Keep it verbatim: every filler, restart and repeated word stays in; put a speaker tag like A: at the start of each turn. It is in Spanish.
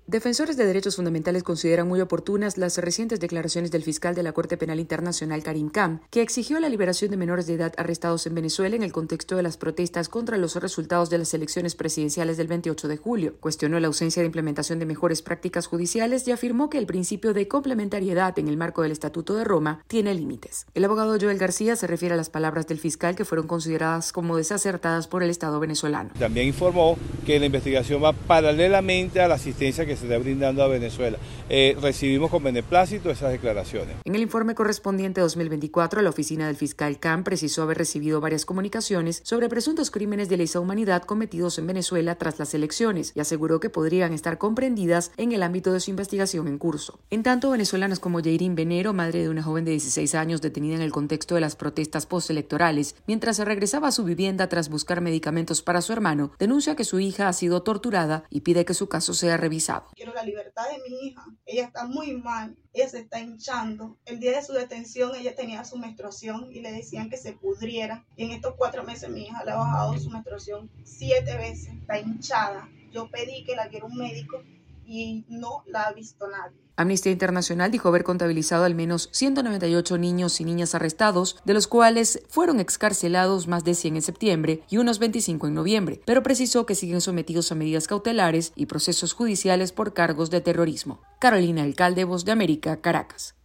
A: Defensores de derechos fundamentales consideran muy oportunas las recientes declaraciones del fiscal de la Corte Penal Internacional, Karim Khan, que exigió la liberación de menores de edad arrestados en Venezuela en el contexto de las protestas contra los resultados de las elecciones presidenciales del veintiocho de julio. Cuestionó la ausencia de implementación de mejores prácticas judiciales y afirmó que el principio de complementariedad en el marco del Estatuto de Roma tiene límites. El abogado Joel García se refiere a las palabras del fiscal que fueron consideradas como desacertadas por el Estado venezolano.
B: También informó que la investigación va paralelamente a la asistencia que se está brindando a Venezuela. Eh, recibimos con beneplácito esas declaraciones.
A: En el informe correspondiente a dos mil veinticuatro, la oficina del fiscal Khan precisó haber recibido varias comunicaciones sobre presuntos crímenes de lesa humanidad cometidos en Venezuela tras las elecciones y aseguró que podrían estar comprendidas en el ámbito de su investigación en curso. En tanto, venezolanas como Yairín Venero, madre de una joven de dieciséis años detenida en el contexto de las protestas postelectorales, mientras se regresaba a su vivienda tras buscar medicamentos para su hermano, denuncia que su hija ha sido torturada y pide que su caso sea revisado.
C: Quiero la libertad de mi hija. Ella está muy mal. Ella se está hinchando. El día de su detención ella tenía su menstruación y le decían que se pudriera. Y en estos cuatro meses mi hija le ha bajado su menstruación siete veces. Está hinchada. Yo pedí que la quiera un médico y no la ha visto nadie.
A: Amnistía Internacional dijo haber contabilizado al menos ciento noventa y ocho niños y niñas arrestados, de los cuales fueron excarcelados más de cien en septiembre y unos veinticinco en noviembre, pero precisó que siguen sometidos a medidas cautelares y procesos judiciales por cargos de terrorismo. Carolina Alcalde, Voz de América, Caracas.